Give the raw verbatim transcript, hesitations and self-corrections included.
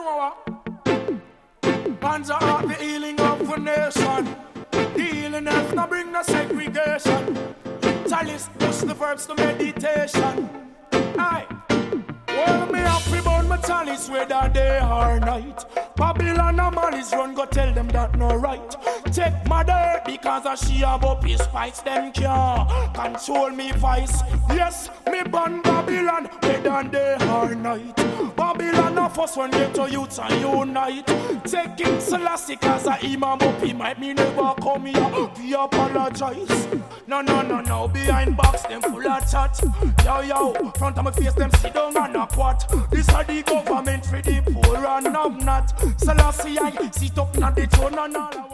know what? Hands are out the healing of the nation. The healing earth now bring the segregation. Chalice push the verbs to meditation. Aye. Well, me happy burn my chalice whether day or night. Babylon and malice run go tell them that no right. Take my dirt because of she about his fights. Them can't control me vice. Yes, me burn Babylon whether day or night. Babylon of us when get to youth and unite. Take King Selassie cause a imam up he might me never come here. We apologize. No, no, no, no, behind box them full of chat. Yo, yo, front of my face them sit down and a quat. This are the government for the poor and I'm not. Selassie I sit up on the throne and all.